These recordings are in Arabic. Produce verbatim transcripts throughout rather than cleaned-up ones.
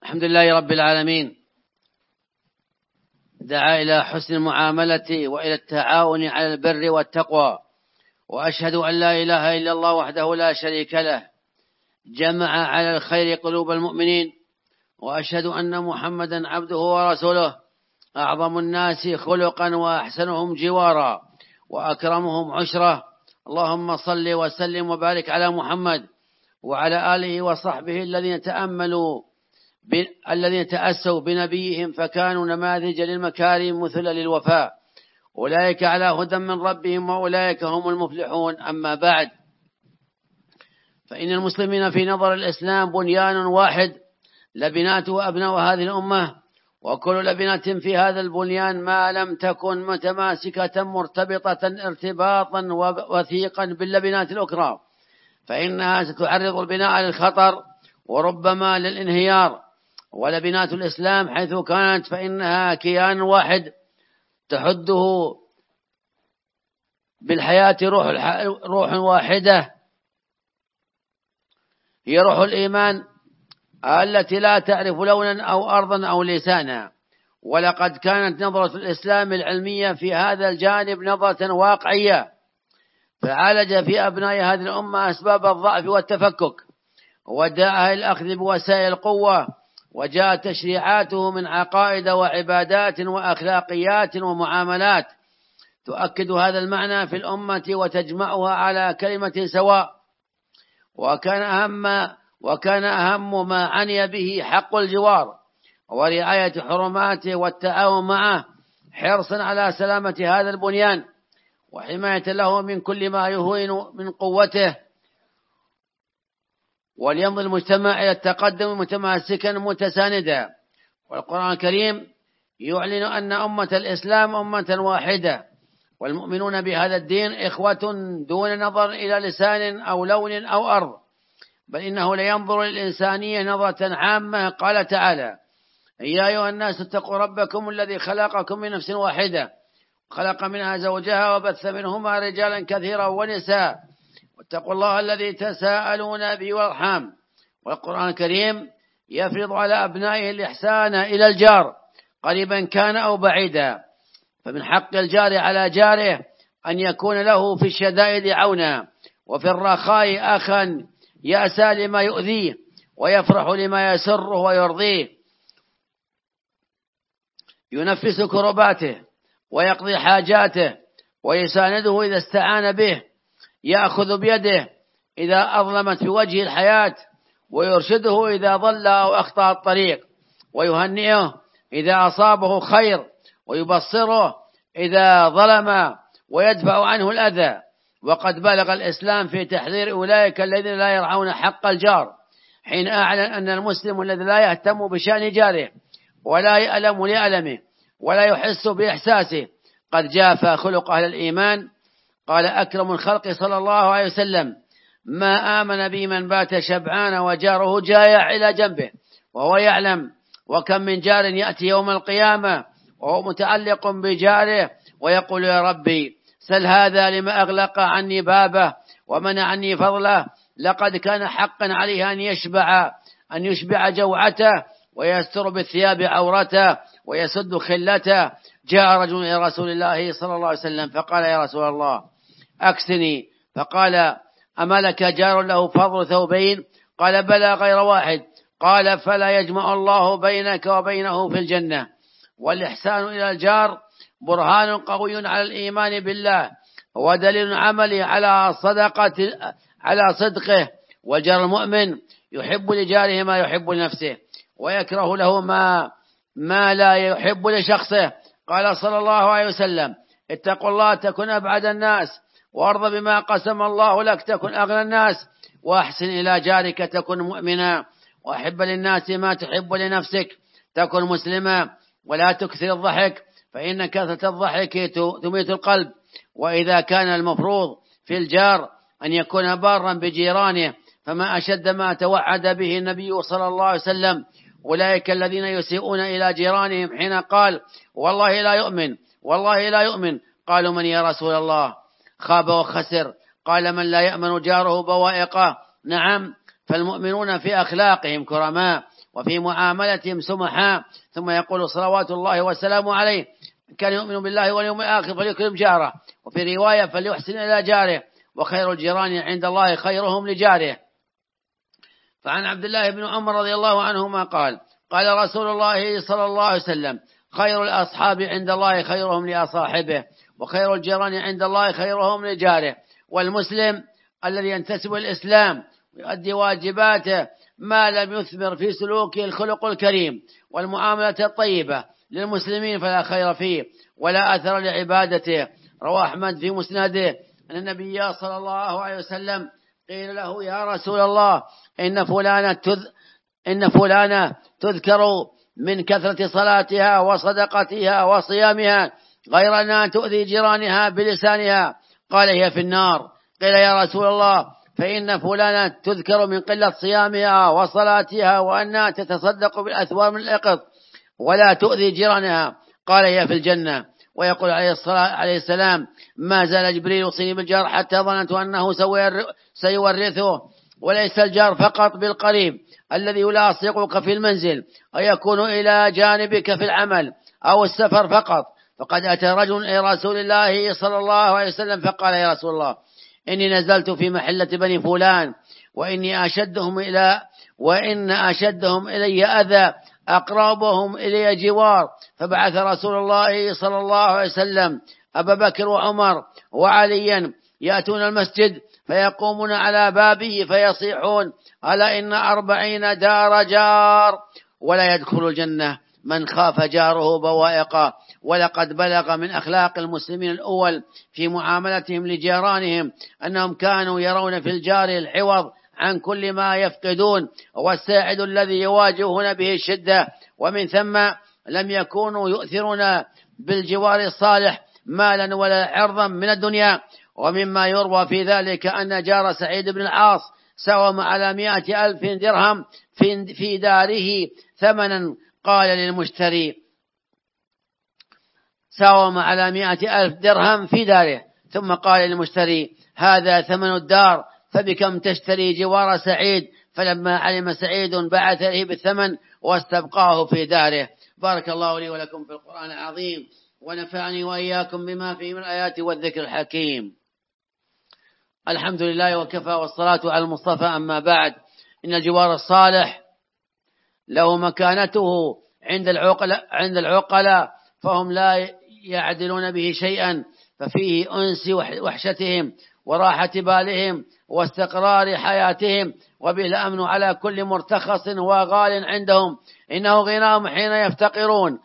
الحمد لله رب العالمين، دعا إلى حسن المعاملة وإلى التعاون على البر والتقوى، وأشهد أن لا إله إلا الله وحده لا شريك له، جمع على الخير قلوب المؤمنين، وأشهد أن محمدا عبده ورسوله، أعظم الناس خلقا وأحسنهم جوارا وأكرمهم عشرة. اللهم صل وسلم وبارك على محمد وعلى آله وصحبه الذين تأملوا الذين تأسوا بنبيهم فكانوا نماذج للمكارم مثل للوفاء، أولئك على هدى من ربهم وأولئك هم المفلحون. أما بعد، فإن المسلمين في نظر الإسلام بنيان واحد لبناته أبناء هذه الأمة، وكل لبنة في هذا البنيان ما لم تكن متماسكة مرتبطة ارتباطا وثيقا باللبنات الأخرى فإنها ستعرض البناء للخطر وربما للانهيار. ولبنات الإسلام حيث كانت فإنها كيان واحد تحده بالحياة روح, روح واحدة، هي روح الإيمان التي لا تعرف لونا أو أرضا أو لسانا. ولقد كانت نظرة الإسلام العلمية في هذا الجانب نظرة واقعية، فعالج في أبناء هذه الأمة أسباب الضعف والتفكك ودعاها الأخذ بوسائل القوة، وجاءت تشريعاته من عقائد وعبادات وأخلاقيات ومعاملات تؤكد هذا المعنى في الأمة وتجمعها على كلمة سواء. وكان أهم وكان أهم ما عني به حق الجوار ورعاية حرماته والتعاون معه، حرصا على سلامة هذا البنيان وحماية له من كل ما يهين من قوته، وليمضي المجتمع إلى التقدم متماسكا متساندا. والقرآن الكريم يعلن أن أمة الإسلام أمة واحدة، والمؤمنون بهذا الدين إخوة دون نظر إلى لسان أو لون أو أرض، بل إنه لينظر للإنسانية نظرة عامة. قال تعالى: يا أيها الناس اتقوا ربكم الذي خلقكم من نفس واحدة خلق منها زوجها وبث منهما رجالا كثيرا ونساء واتقوا الله الذي تساءلون به والأرحام. والقرآن الكريم يفرض على أبنائه الإحسان إلى الجار قريبا كان أو بعيدا، فمن حق الجار على جاره أن يكون له في الشدائد عونا وفي الرخاء أخا يأسى لما يؤذيه ويفرح لما يسره ويرضيه، ينفس كرباته ويقضي حاجاته ويسانده إذا استعان به، يأخذ بيده إذا أظلمت في وجه الحياة ويرشده إذا ضل أو أخطأ الطريق، ويهنئه إذا أصابه خير ويبصره إذا ظلم ويدفع عنه الأذى. وقد بلغ الإسلام في تحذير أولئك الذين لا يرعون حق الجار، حين أعلن أن المسلم الذي لا يهتم بشأن جاره ولا يألم لألمه ولا يحس بإحساسه قد جاف خلق أهل الإيمان. قال أكرم الخلق صلى الله عليه وسلم: ما آمن بي من بات شبعان وجاره جائع إلى جنبه وهو يعلم. وكم من جار يأتي يوم القيامة وهو متعلق بجاره ويقول: يا ربي سل هذا لما أغلق عني بابه ومنع عني فضله، لقد كان حقا عليه أن يشبع أن يشبع جوعته ويستر بالثياب عورته ويسد خلته. جاء رجل إلى رسول الله صلى الله عليه وسلم فقال: يا رسول الله أكسني. فقال: أما لك جار له فضل ثوبين؟ قال: بلى غير واحد. قال: فلا يجمع الله بينك وبينه في الجنة. والإحسان إلى الجار برهان قوي على الإيمان بالله ودليل عملي على صدقة على صدقه. والجار المؤمن يحب لجاره ما يحب لنفسه ويكره له ما ما لا يحب لشخصه. قال صلى الله عليه وسلم: اتقوا الله تكن أبعد الناس، وارض بما قسم الله لك تكن أغنى الناس، وأحسن إلى جارك تكن مؤمنا، وأحب للناس ما تحب لنفسك تكن مسلما، ولا تكثر الضحك فإن كثرة الضحك تميت القلب. وإذا كان المفروض في الجار أن يكون بارا بجيرانه فما أشد ما توعد به النبي صلى الله عليه وسلم أولئك الذين يسيئون إلى جيرانهم، حين قال: والله لا يؤمن والله لا يؤمن. قالوا: من يا رسول الله؟ خاب وخسر. قال: من لا يأمن جاره بوائقه. نعم، فالمؤمنون في أخلاقهم كرماء، وفي معاملتهم سمحاء. ثم يقول صلوات الله وسلامه عليه: كان يؤمن بالله واليوم الآخر فليكرم جاره، وفي رواية فليحسن إلى جاره، وخير الجيران عند الله خيرهم لجاره. فعن عبد الله بن عمر رضي الله عنهما قال: قال رسول الله صلى الله عليه وسلم: خير الأصحاب عند الله خيرهم لأصاحبه، وخير الجيران عند الله خيرهم لجاره. والمسلم الذي ينتسب الإسلام ويؤدي واجباته ما لم يثمر في سلوكه الخلق الكريم والمعاملة الطيبة للمسلمين فلا خير فيه ولا أثر لعبادته. رواه أحمد في مسنده أن النبي صلى الله عليه وسلم قيل له: يا رسول الله، إن فلانة تذ... إن فلانة تذكر من كثرة صلاتها وصدقتها وصيامها غير أنها تؤذي جيرانها بلسانها، قال: هي في النار. قيل: يا رسول الله، فإن فلانة تذكر من قلة صيامها وصلاتها وأنها تتصدق بالأثواب من الإقط ولا تؤذي جيرانها، قال: هي في الجنة. ويقول عليه الصلاة عليه السلام: ما زال جبريل يوصيني بالجار حتى ظننت أنه سيورثه. وليس الجار فقط بالقريب الذي يلاصقك في المنزل أو يكون إلى جانبك في العمل أو السفر فقط. فقد أتى رجل إلى رسول الله صلى الله عليه وسلم فقال: يا رسول الله، إني نزلت في محلة بني فلان وإني أشدهم إلى وإن أشدهم إلي أذى أقربهم إلي جوار. فبعث رسول الله صلى الله عليه وسلم أبا بكر وعمر وعليا يأتون المسجد فيقومون على بابه فيصيحون: ألا إن أربعين دار جار ولا يدخل الجنة من خاف جاره بوائقه. ولقد بلغ من أخلاق المسلمين الأول في معاملتهم لجيرانهم أنهم كانوا يرون في الجار العوض عن كل ما يفقدون والساعد الذي يواجهون به الشدة، ومن ثم لم يكونوا يؤثرون بالجوار الصالح مالا ولا عرضا من الدنيا. ومما يروى في ذلك أن جار سعيد بن العاص ساوم على مائة ألف درهم في داره ثمنا، قال للمشتري ساوم على مائة ألف درهم في داره، ثم قال للمشتري: هذا ثمن الدار، فبكم تشتري جوار سعيد؟ فلما علم سعيد بعث له بالثمن واستبقاه في داره. بارك الله لي ولكم في القرآن العظيم، ونفعني وإياكم بما فيه من الآيات والذكر الحكيم. الحمد لله وكفى، والصلاة على المصطفى. أما بعد، إن الجوار الصالح له مكانته عند العقلاء عند العقلاء فهم لا يعدلون به شيئا، ففيه أنس وحشتهم وراحة بالهم واستقرار حياتهم، وبه الأمن على كل مرتخص وغال عندهم. إنه غناهم حين يفتقرون،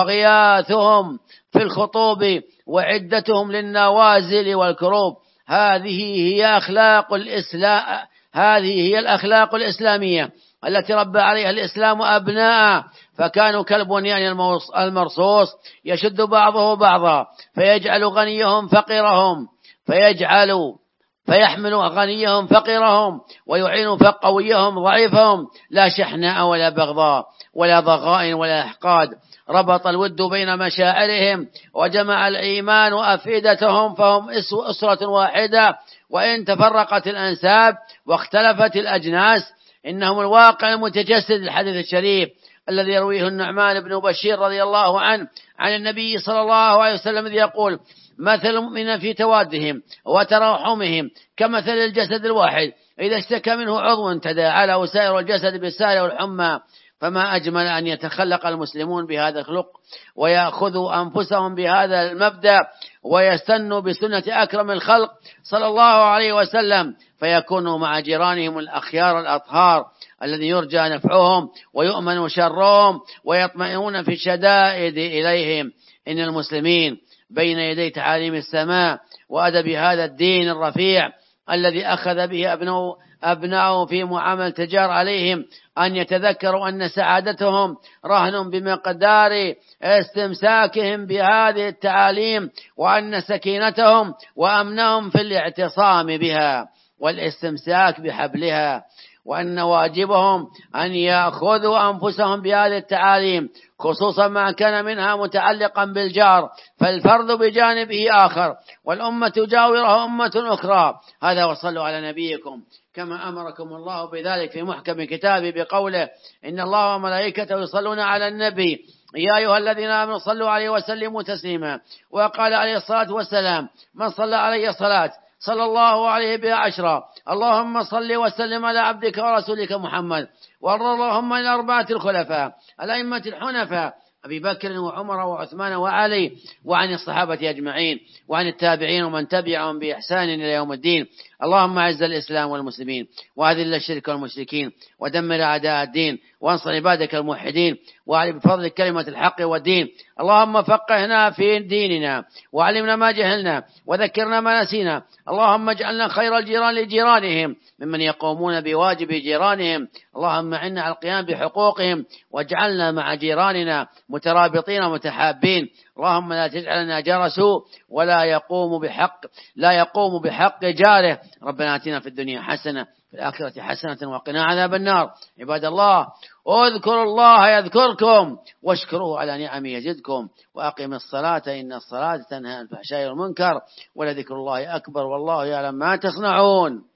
وغياثهم في الخطوب، وعدتهم للنوازل والكروب. هذه هي أخلاق الإسلام هذه هي الأخلاق الإسلامية التي ربى عليها الإسلام أبناء، فكانوا كالبنيان المرصوص يشد بعضه بعضا، فيجعل غنيهم فقيرهم فيجعل فيحمل غنيهم فقيرهم ويعين قويهم ضعيفهم، لا شحناء ولا بغضاء ولا ضغائن ولا أحقاد. ربط الود بين مشاعرهم وجمع الإيمان أفئدتهم، فهم أسرة واحدة، وإن تفرقت الأنساب واختلفت الأجناس إنهم الواقع المتجسد. الحديث الشريف الذي يرويه النعمان بن بشير رضي الله عنه عن النبي صلى الله عليه وسلم يقول: مثل المؤمنين في توادهم وتراحمهم كمثل الجسد الواحد إذا اشتكى منه عضو تداعى له سائر الجسد بالسهر والحمى. فما أجمل أن يتخلق المسلمون بهذا الخلق ويأخذوا أنفسهم بهذا المبدأ ويستنوا بسنة أكرم الخلق صلى الله عليه وسلم، فيكونوا مع جيرانهم الأخيار الأطهار الذي يرجى نفعهم ويؤمن شرهم ويطمئنون في الشدائد إليهم. إن المسلمين بين يدي تعاليم السماء وأدب هذا الدين الرفيع الذي أخذ به أبناءه أبناءه في معاملة التجار عليهم أن يتذكروا أن سعادتهم رهن بمقدار استمساكهم بهذه التعاليم، وأن سكينتهم وأمنهم في الاعتصام بها والاستمساك بحبلها، وأن واجبهم أن يأخذوا أنفسهم بهذه التعاليم، خصوصا ما كان منها متعلقا بالجار، فالفرد بجانبه آخر والأمة تجاورها أمة أخرى. هذا وصلوا على نبيكم كما أمركم الله بذلك في محكم كتابه بقوله إن الله وملائكته يصلون على النبي يا أيها الذين آمنوا صلوا عليه وسلموا تسليما. وقال عليه الصلاة والسلام من صلى علي صلاة صلى الله عليه بها عشرا. اللهم صل وسلم على عبدك ورسولك محمد. وارض اللهم عن الأربعة الخلفاء الأئمة الحنفاء أبي بكر وعمر وعثمان وعلي وعن الصحابة أجمعين وعن التابعين ومن تبعهم بإحسان إلى يوم الدين. اللهم أعز الإسلام والمسلمين وأذل الشرك والمشركين ودمر أعداء الدين وانصر عبادك الموحدين وأعلي بفضل كلمة الحق والدين. اللهم فقهنا في ديننا وعلمنا ما جهلنا وذكرنا ما نسينا. اللهم اجعلنا خير الجيران لجيرانهم ممن يقومون بواجب جيرانهم. اللهم عنا على القيام بحقوقهم واجعلنا مع جيراننا مترابطين ومتحابين. اللهم لا تجعلنا جار سوء ولا يقوم بحق لا يقوم بحق جاره. ربنا آتنا في الدنيا حسنة في الآخرة حسنة وقنا عذاب النار. عباد الله اذكروا الله يذكركم واشكروه على نعمه يزدكم وأقم الصلاة إن الصلاة تنهى عن الفحشاء والمنكر ولذكر الله أكبر والله يعلم ما تصنعون.